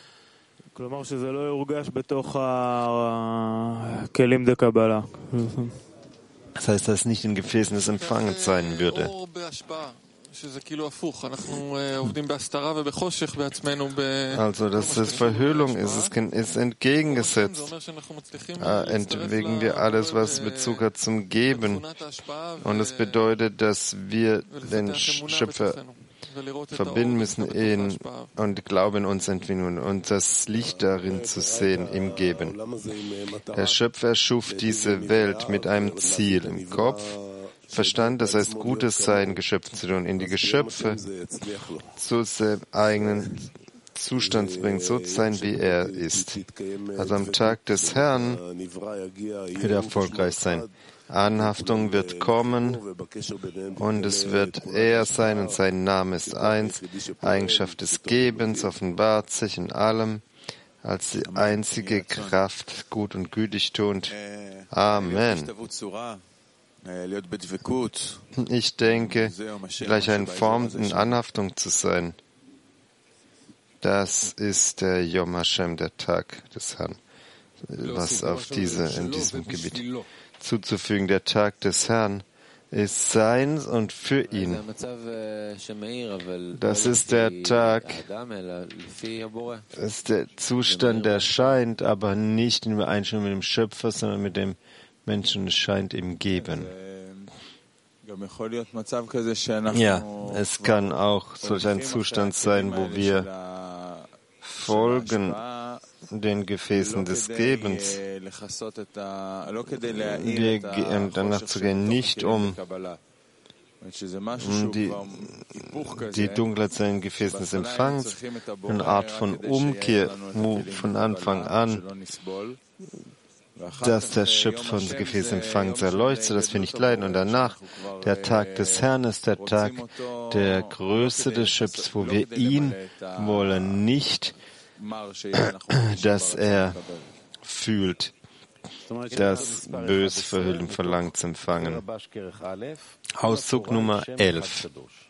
Das heißt, dass es nicht in Gefäßen des Empfangens sein würde. Also, dass es Verhüllung ist, es ist entgegengesetzt. Entwegen wir alles, was Bezug hat zum Geben. Und es bedeutet, dass wir den Schöpfer verbinden müssen und Glauben in uns entwickeln und das Licht darin zu sehen im Geben. Der Schöpfer schuf diese Welt mit einem Ziel im Kopf, Verstand, das heißt Gutes sein, Geschöpfen zu tun, in die Geschöpfe zu seinem eigenen Zustand zu bringen, so zu sein, wie er ist. Also am Tag des Herrn wird er erfolgreich sein. Anhaftung wird kommen und es wird er sein und sein Name ist eins. Eigenschaft des Gebens offenbart sich in allem als die einzige Kraft, gut und gütig tuend. Amen. Ich denke, gleich eine Form in Anhaftung zu sein. Das ist der Yom Hashem, der Tag des Herrn, was auf in diesem Gebiet zuzufügen. Der Tag des Herrn ist seins und für ihn. Das ist der Tag, das ist der Zustand, der scheint, aber nicht in Übereinstimmung mit dem Schöpfer, sondern mit dem Menschen scheint im Geben. Ja, es kann auch solch ein Zustand sein, wo wir folgen den Gefäßen des Gebens. Wir danach zu gehen, nicht um die Dunkelheit seinen Gefäßen des Empfangs, eine Art von Umkehr, wo von Anfang an dass der Schöpfer unser Gefäß empfangt, erleuchtet, sodass wir nicht leiden. Und danach, der Tag des Herrn ist der Tag der Größe des Schöpfers, wo wir ihn wollen, nicht, dass er fühlt, das Böse verhüllen, verlangt zu empfangen. Auszug Nummer 11.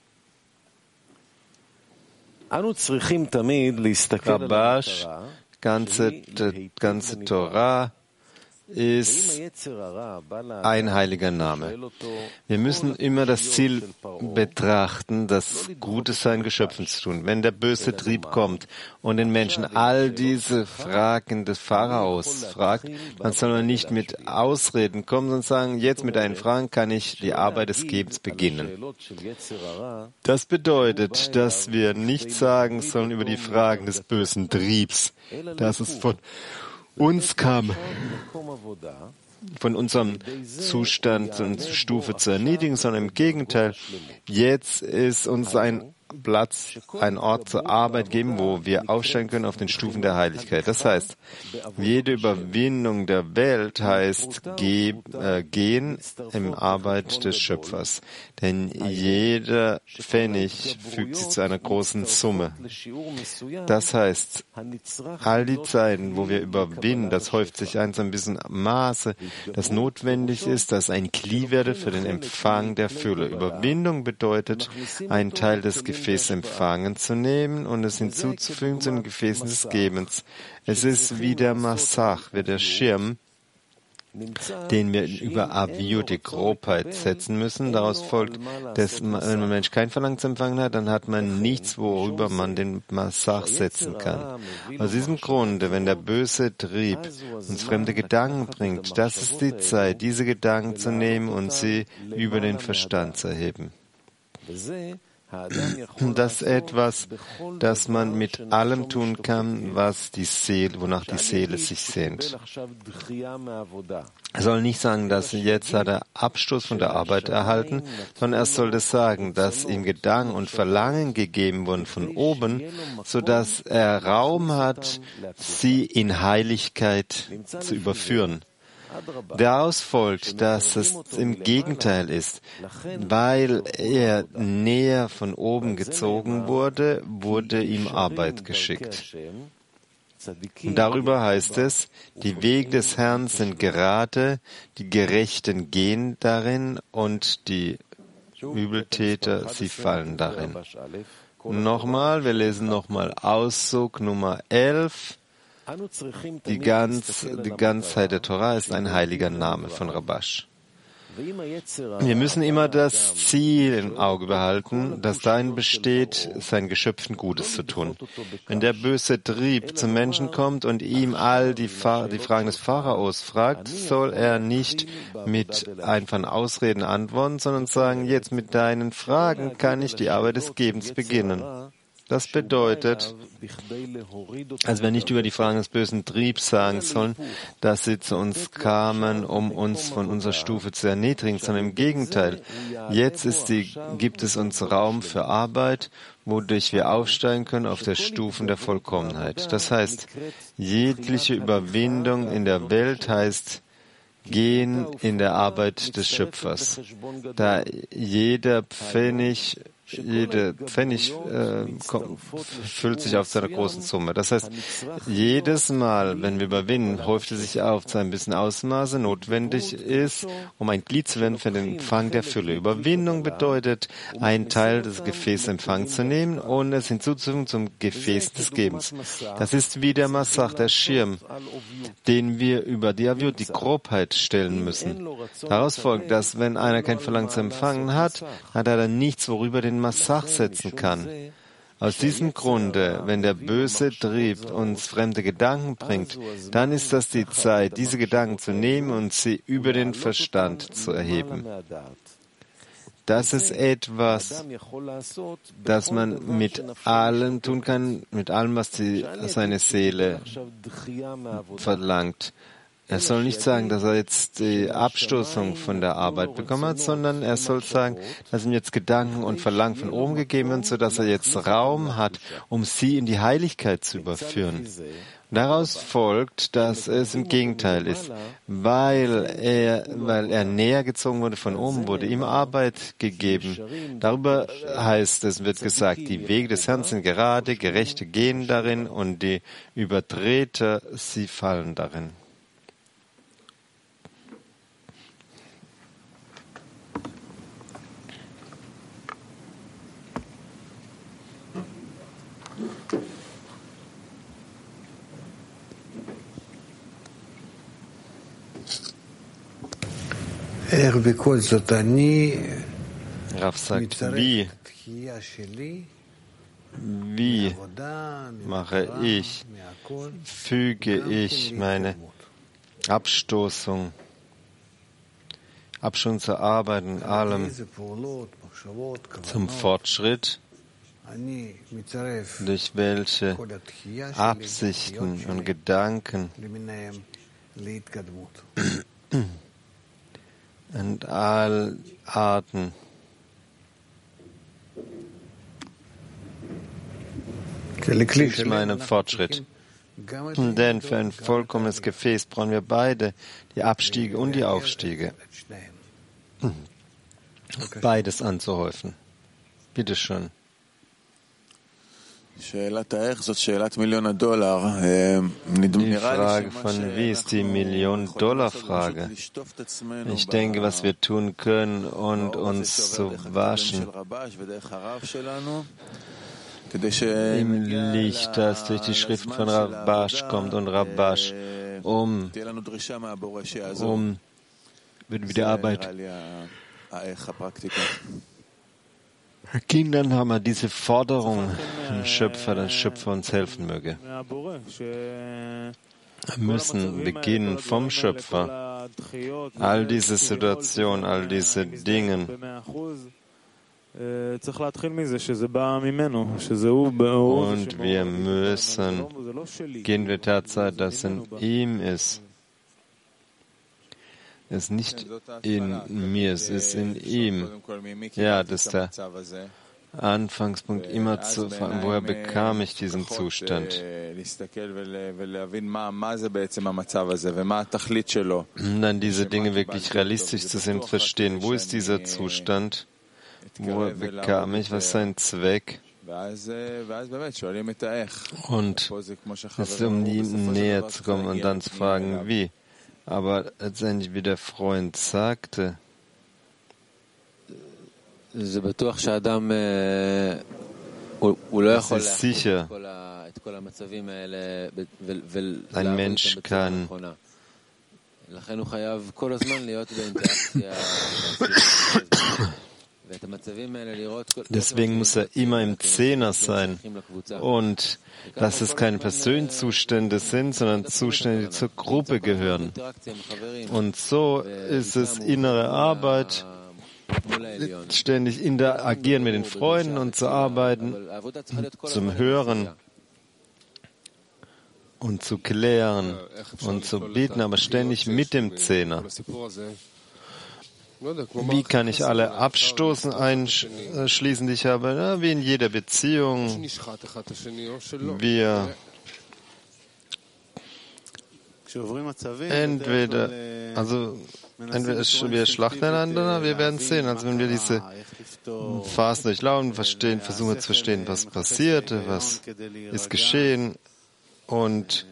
Rabash, ganze Torah, ist ein heiliger Name. Wir müssen immer das Ziel betrachten, das Gutes seinen Geschöpfen zu tun. Wenn der böse Trieb kommt und den Menschen all diese Fragen des Pharaos fragt, dann soll man nicht mit Ausreden kommen, sondern sagen, jetzt mit deinen Fragen kann ich die Arbeit des Gebens beginnen. Das bedeutet, dass wir nicht sagen sollen über die Fragen des bösen Triebs, dass es von uns kam, von unserem Zustand und Stufe zu erniedrigen, sondern im Gegenteil, jetzt ist uns ein Platz, ein Ort zur Arbeit geben, wo wir aufsteigen können auf den Stufen der Heiligkeit. Das heißt, jede Überwindung der Welt heißt gehen im Arbeit des Schöpfers. Denn jeder Pfennig fügt sich zu einer großen Summe. Das heißt, all die Zeiten, wo wir überwinden, das häuft sich ein so ein bisschen Maße, das notwendig ist, dass ein Kli werde für den Empfang der Fülle. Überwindung bedeutet, einen Teil des Gefäßes empfangen zu nehmen und es hinzuzufügen zu den Gefäßen des Gebens. Es ist wie der Massach, wie der Schirm, den wir über Aviyut, die Grobheit, setzen müssen. Daraus folgt, dass wenn ein Mensch kein Verlangen zu empfangen hat, dann hat man nichts, worüber man den Massach setzen kann. Aus diesem Grunde, wenn der böse Trieb uns fremde Gedanken bringt, das ist die Zeit, diese Gedanken zu nehmen und sie über den Verstand zu erheben. Das ist etwas, das man mit allem tun kann, wonach die Seele sich sehnt. Er soll nicht sagen, dass jetzt hat er Abstoß von der Arbeit erhalten, sondern er soll das sagen, dass ihm Gedanken und Verlangen gegeben wurden von oben, sodass er Raum hat, sie in Heiligkeit zu überführen. Daraus folgt, dass es im Gegenteil ist. Weil er näher von oben gezogen wurde, wurde ihm Arbeit geschickt. Und darüber heißt es, die Wege des Herrn sind gerade, die Gerechten gehen darin und die Übeltäter, sie fallen darin. Nochmal, wir lesen nochmal Auszug Nummer 11. Die Ganzheit der Torah ist ein heiliger Name von Rabash. Wir müssen immer das Ziel im Auge behalten, das darin besteht, seinen Geschöpfen Gutes zu tun. Wenn der böse Trieb zum Menschen kommt und ihm all die Fragen des Pharaos fragt, soll er nicht mit einfachen Ausreden antworten, sondern sagen, jetzt mit deinen Fragen kann ich die Arbeit des Gebens beginnen. Das bedeutet, als wir nicht über die Fragen des bösen Triebs sagen sollen, dass sie zu uns kamen, um uns von unserer Stufe zu erniedrigen, sondern im Gegenteil. Jetzt gibt es uns Raum für Arbeit, wodurch wir aufsteigen können auf der Stufen der Vollkommenheit. Das heißt, jegliche Überwindung in der Welt heißt Gehen in der Arbeit des Schöpfers. Da jeder Pfennig füllt sich auf zu einer großen Summe. Das heißt, jedes Mal, wenn wir überwinden, häuft es sich auf zu einem bisschen Ausmaße notwendig ist, um ein Glied zu werden für den Empfang der Fülle. Überwindung bedeutet, einen Teil des Gefäßes in Empfang zu nehmen und es hinzuzufügen zum Gefäß des Gebens. Das ist wie der Massach, der Schirm, den wir über die Aviut, die Grobheit, stellen müssen. Daraus folgt, dass wenn einer kein Verlangen zu empfangen hat, hat er dann nichts, worüber den Massach setzen kann. Aus diesem Grunde, wenn der böse Trieb uns fremde Gedanken bringt, dann ist das die Zeit, diese Gedanken zu nehmen und sie über den Verstand zu erheben. Das ist etwas, das man mit allem tun kann, mit allem, was seine Seele verlangt. Er soll nicht sagen, dass er jetzt die Abstoßung von der Arbeit bekommen hat, sondern er soll sagen, dass ihm jetzt Gedanken und Verlangen von oben gegeben werden, sodass er jetzt Raum hat, um sie in die Heiligkeit zu überführen. Daraus folgt, dass es im Gegenteil ist. Weil er näher gezogen wurde von oben, wurde ihm Arbeit gegeben. Darüber heißt es, wird gesagt, die Wege des Herrn sind gerade, Gerechte gehen darin und die Übertreter, sie fallen darin. Rav sagt, wie füge ich meine Abstoßung zur Arbeit und allem zum Fortschritt, durch welche Absichten und Gedanken und all Arten zu meinem Fortschritt. Denn für ein vollkommenes Gefäß brauchen wir beide, die Abstiege und die Aufstiege. Beides anzuhäufen. Bitte schön. Die Frage von wie ist die Million-Dollar-Frage. Ich denke, was wir tun können, und uns zu waschen im Licht, das durch die Schrift von Rabash kommt, und Rabash wird wieder Arbeit. Kindern haben wir diese Forderung vom Schöpfer, dass Schöpfer uns helfen möge. Wir müssen beginnen vom Schöpfer. All diese Situationen, all diese Dinge. Und wir müssen gehen wir Tatsache, dass es in ihm ist. Es ist nicht in mir, es ist in ihm. Ja, das ist der Anfangspunkt immer zu fragen, woher bekam ich diesen Zustand? Und dann diese Dinge wirklich realistisch zu sehen, verstehen, wo ist dieser Zustand, woher bekam ich, was ist sein Zweck? Und es ist, um ihm näher zu kommen und dann zu fragen, wie. Aber letztendlich, wie der Freund sagte, es ist sicher, ein Mensch kann deswegen muss er immer im Zehner sein. Und dass es keine persönlichen Zustände sind, sondern Zustände, die zur Gruppe gehören. Und so ist es innere Arbeit, ständig interagieren mit den Freunden und zu arbeiten, zum Hören und zu klären und zu beten, aber ständig mit dem Zehner. Wie kann ich alle Abstoßen einschließen, die ich habe? Ja, wie in jeder Beziehung. Entweder wir schlachten einander, wir werden sehen. Also wenn wir diese Phasen durchlaufen, versuchen zu verstehen, was passierte, was ist geschehen, und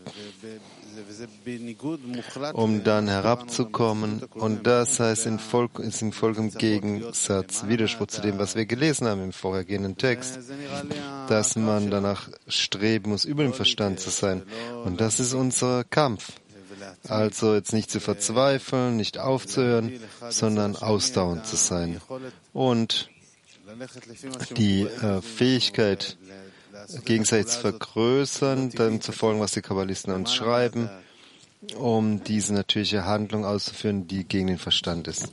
um dann herabzukommen. Und das heißt ist in vollem Gegensatz, Widerspruch zu dem, was wir gelesen haben im vorhergehenden Text, dass man danach streben muss, über dem Verstand zu sein. Und das ist unser Kampf. Also jetzt nicht zu verzweifeln, nicht aufzuhören, sondern ausdauernd zu sein. Und die Fähigkeit, gegenseitig zu vergrößern, dann zu folgen, was die Kabbalisten uns schreiben, um diese natürliche Handlung auszuführen, die gegen den Verstand ist.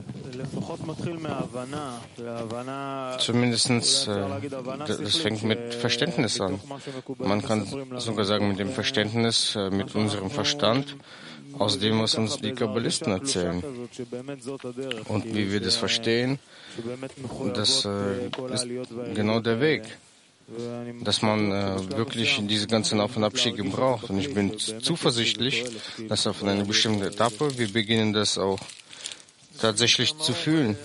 Zumindest, das fängt mit Verständnis an. Man kann sogar sagen, mit dem Verständnis, mit unserem Verstand, aus dem, was uns die Kabbalisten erzählen. Und wie wir das verstehen, das ist genau der Weg. Dass man wirklich diese ganzen Auf- und Abstiege braucht. Und ich bin zuversichtlich, dass auf einer bestimmten Etappe wir beginnen, das auch tatsächlich zu fühlen.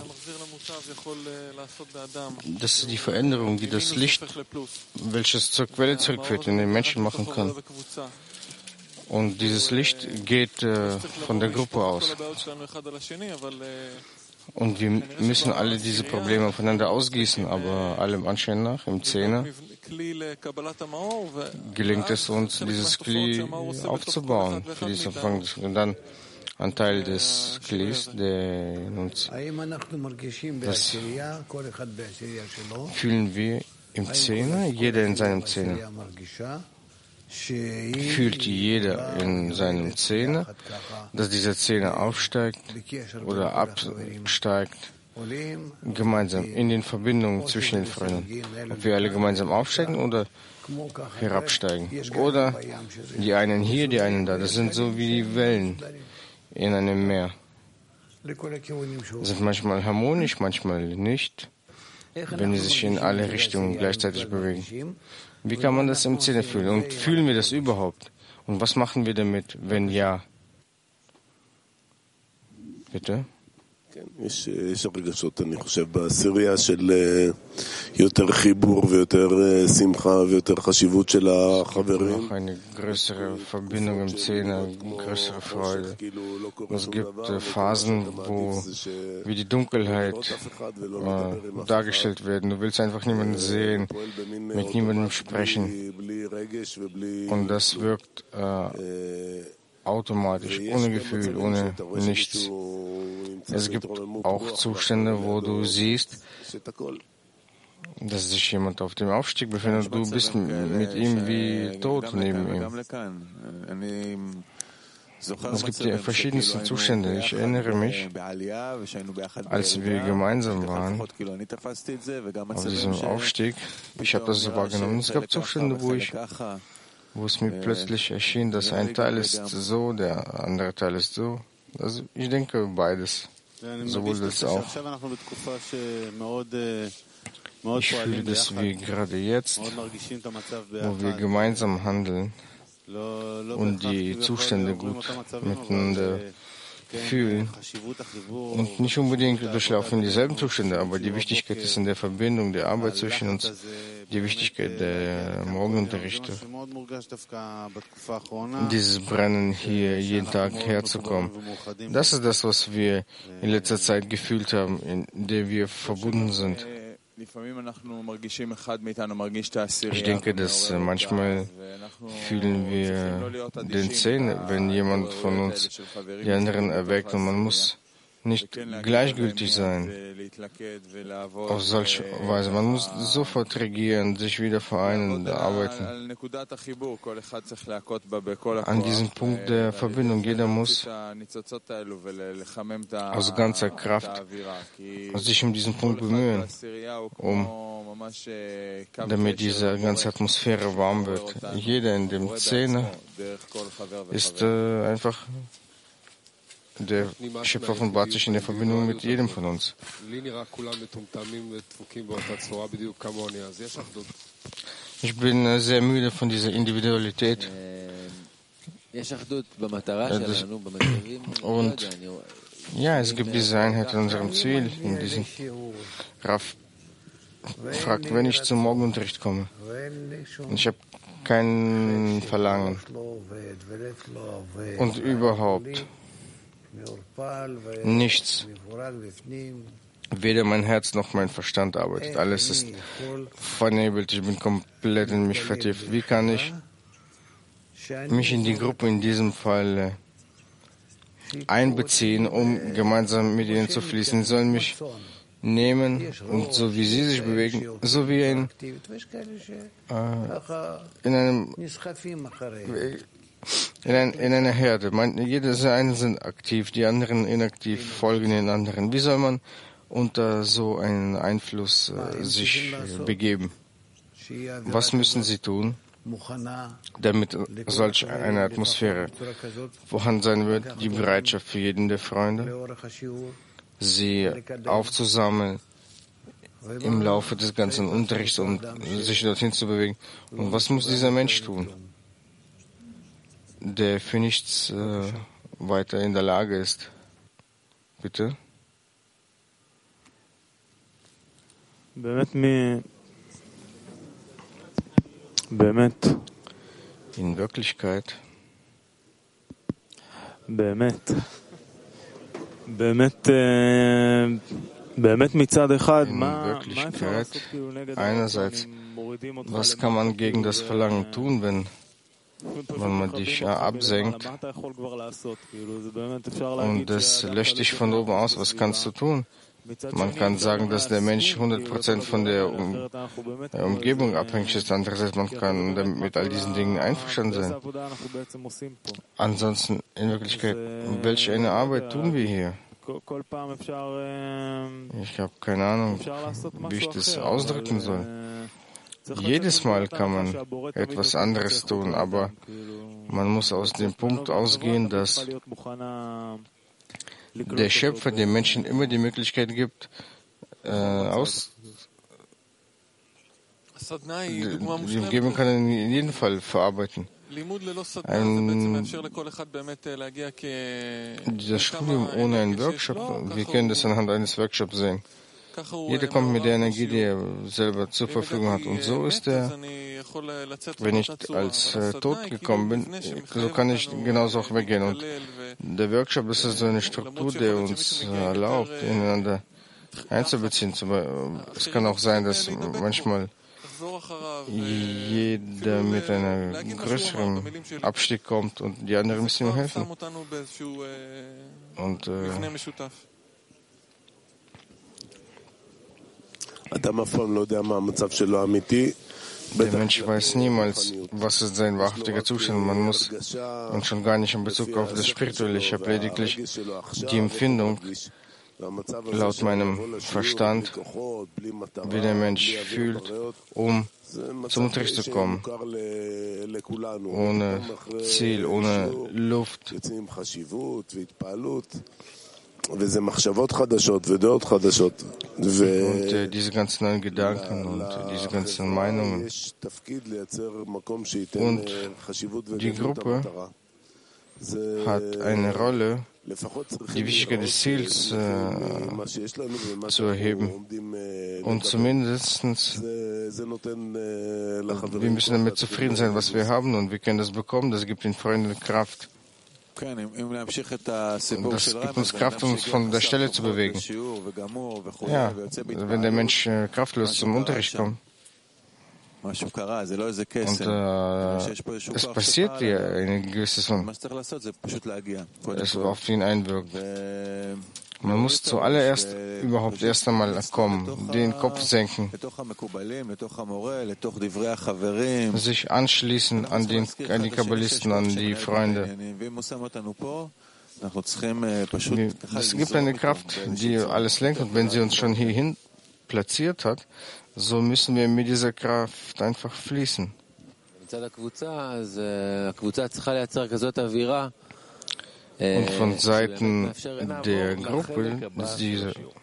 Das ist die Veränderung, die das Licht, welches zur Quelle zurückführt, in den Menschen machen kann. Und dieses Licht geht von der Gruppe aus. Und wir müssen alle diese Probleme aufeinander ausgießen, aber allem Anschein nach, im Zehner, gelingt es uns, dieses Kli aufzubauen, für diesen Anfang. Und dann ein Teil des Klis, der in uns, das fühlen wir im Zehner, jeder in seinem Zehner. Fühlt jeder in seinem Zehner, dass dieser Zehner aufsteigt oder absteigt, gemeinsam in den Verbindungen zwischen den Freunden. Ob wir alle gemeinsam aufsteigen oder herabsteigen. Oder die einen hier, die einen da. Das sind so wie die Wellen in einem Meer. Sind manchmal harmonisch, manchmal nicht, wenn sie sich in alle Richtungen gleichzeitig bewegen. Wie kann man das im Zehner fühlen? Und fühlen wir das überhaupt? Und was machen wir damit, wenn ja? Bitte? יש הרגשות, אני חושב, בעשירייה של יותר חיבור ויותר שמחה ויותר חשיבות של החברים. Noch eine größere Verbindung im Zehner, größere Freude. Es gibt Phasen, wo wie die Dunkelheit dargestellt werden. Du willst einfach niemanden sehen, mit niemandem sprechen. Und das wirkt automatisch, ohne Gefühl, ohne nichts. Es gibt auch Zustände, wo du siehst, dass sich jemand auf dem Aufstieg befindet und du bist mit ihm wie tot neben ihm. Es gibt die verschiedensten Zustände. Ich erinnere mich, als wir gemeinsam waren auf diesem Aufstieg, ich habe das so wahrgenommen. Es gab Zustände, wo es mir plötzlich erschien, dass ein Teil ist so, der andere Teil ist so. Also ich denke beides. Sowohl das auch. Ich fühle, dass wir gerade jetzt, wo wir gemeinsam handeln und die Zustände gut miteinander fühlen und nicht unbedingt durchlaufen dieselben Zustände, aber die Wichtigkeit ist in der Verbindung, der Arbeit zwischen uns, die Wichtigkeit der Morgenunterrichte, dieses Brennen hier jeden Tag herzukommen. Das ist das, was wir in letzter Zeit gefühlt haben, in der wir verbunden sind. Ich denke, dass manchmal fühlen wir den Zehn, wenn jemand von uns die anderen erweckt, und man muss nicht gleichgültig sein auf solche Weise. Man muss sofort reagieren, sich wieder vereinen und arbeiten. An diesem Punkt der Verbindung, jeder muss aus ganzer Kraft sich um diesen Punkt bemühen, damit diese ganze Atmosphäre warm wird. Jeder in dem Szene ist einfach, der Schöpfer offenbart sich in der Verbindung mit jedem von uns. Ich bin sehr müde von dieser Individualität. Und ja, es gibt diese Einheit in unserem Ziel. In diesem Raff fragt, wenn ich zum Morgenunterricht komme. Und ich habe kein Verlangen. Und überhaupt nichts. Weder mein Herz noch mein Verstand arbeitet. Alles ist vernebelt. Ich bin komplett in mich vertieft. Wie kann ich mich in die Gruppe in diesem Fall einbeziehen, um gemeinsam mit ihnen zu fließen? Sie sollen mich nehmen und so wie sie sich bewegen, so wie in einer Herde. Jeder einen sind aktiv, die anderen inaktiv, folgen den anderen. Wie soll man unter so einen Einfluss sich begeben? Was müssen sie tun, damit solch eine Atmosphäre vorhanden sein wird? Die Bereitschaft für jeden der Freunde, sie aufzusammeln im Laufe des ganzen Unterrichts und sich dorthin zu bewegen. Und was muss dieser Mensch tun, der für nichts weiter in der Lage ist? Bitte? In Wirklichkeit einerseits, was kann man gegen das Verlangen tun, wenn man dich absenkt und das löscht dich von oben aus? Was kannst du tun? Man kann sagen, dass der Mensch 100% von der Umgebung abhängig ist. Andererseits, man kann mit all diesen Dingen einverstanden sein. Ansonsten, in Wirklichkeit, welche eine Arbeit tun wir hier? Ich habe keine Ahnung, wie ich das ausdrücken soll. Jedes Mal kann man etwas anderes tun, aber man muss aus dem Punkt ausgehen, dass der Schöpfer dem Menschen immer die Möglichkeit gibt, die Umgebung kann er in jedem Fall verarbeiten. Das Studium ohne einen Workshop, wir können das anhand eines Workshops sehen. Jeder kommt mit der Energie, die er selber zur Verfügung hat. Und so ist er, wenn ich als tot gekommen bin, so kann ich genauso auch weggehen. Und der Workshop ist so eine Struktur, die uns erlaubt, ineinander einzubeziehen. Es kann auch sein, dass manchmal jeder mit einem größeren Abstieg kommt und die anderen müssen ihm helfen. Und der Mensch weiß niemals, was ist sein wahrhaftiger Zustand. Man muss, und schon gar nicht in Bezug auf das Spirituelle, ich habe lediglich die Empfindung, laut meinem Verstand, wie der Mensch fühlt, um zum Unterricht zu kommen. Ohne Ziel, ohne Luft. Und diese ganzen neuen Gedanken und diese ganzen Meinungen. Und die Gruppe hat eine Rolle, die Wichtigkeit des Ziels zu erheben. Und zumindest, wir müssen damit zufrieden sein, was wir haben, und wir können das bekommen. Das gibt den Freunden Kraft. Und das gibt uns Kraft, uns von der Stelle zu bewegen. Ja, wenn der Mensch kraftlos zum Unterricht kommt. Und es passiert ja ein gewisses von, es auf ihn einwirkt. Man muss zuallererst überhaupt erst einmal kommen, den Kopf senken, sich anschließen an die Kabbalisten, an die Freunde. Es gibt eine Kraft, die alles lenkt, und wenn sie uns schon hierhin platziert hat, so müssen wir mit dieser Kraft einfach fließen. Und von Seiten der Gruppe ist diese